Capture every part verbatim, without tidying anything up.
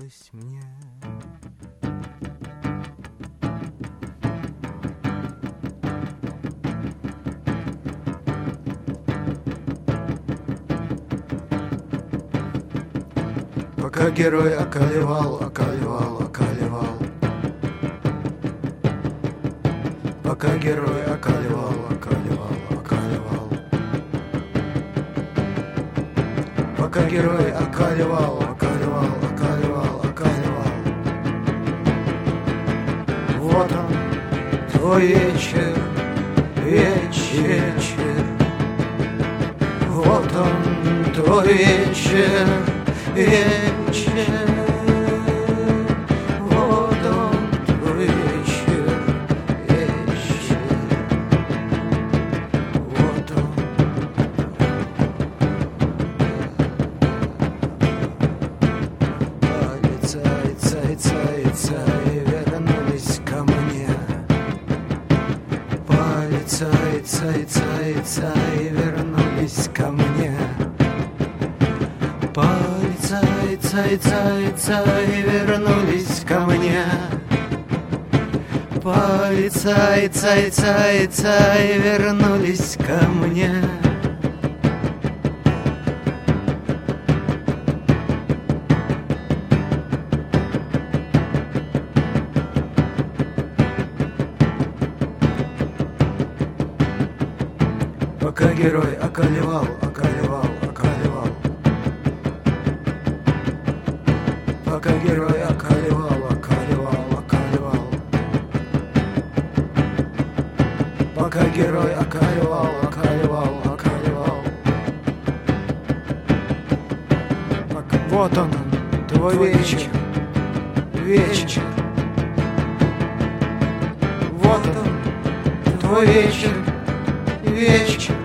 казалось мне. Пока герой околевал, околевал, околевал. Пока герой околевал, околевал, околевал. Пока герой околевал, околевал, околевал, околевал. Вот он, твой вечер, вечер, вечер. Вот он, твой вечер, вечер. Вот он, твой вечер, вечер. Вот он. Полицай, цай, цай, цай, вернулись ко мне. Полицай, цай, цай, цай, вернулись ко мне. Полицай, цай, цай, цай, вернулись ко мне. Полицай, цай, цай, цай, вернулись ко мне. Пока герой околевал, околевал, околевал. Пока герой околевал, околевал, околевал. Пока герой околевал, околевал, околевал. Пока... Вот он, твой вечер, вечер. Вот он, твой вечер, вечер.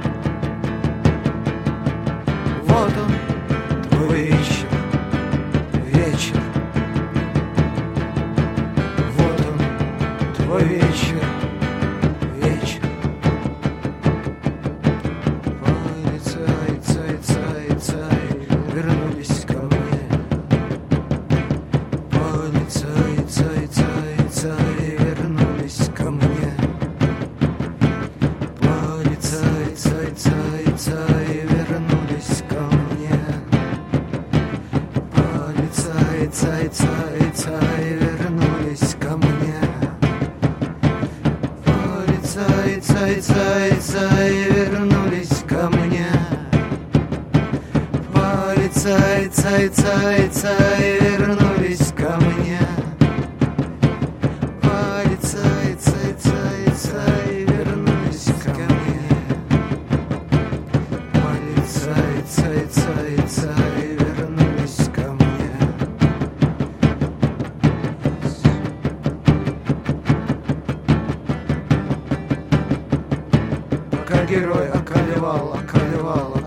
Вот он, твой вечер, вечер. Вот он, твой вечер, вечер. Полицай, цай, цай, цай, вернулись ко мне. Полицай, цай, цай, цай, вернулись ко мне. Полицай, цай, цай, цай, вернулись ко мне. Полицай, цай, цай, цай, вернулись ко мне. Полицай, цай, цай, цай, вернулись ко мне. Полицай, цай, цай, цай, вернулись ко мне. Полицай, цай, цай, цай, вернулись ко мне. Полицай, цай, цай, цай, вернулись ко мне. Пока герой околевал, околевал,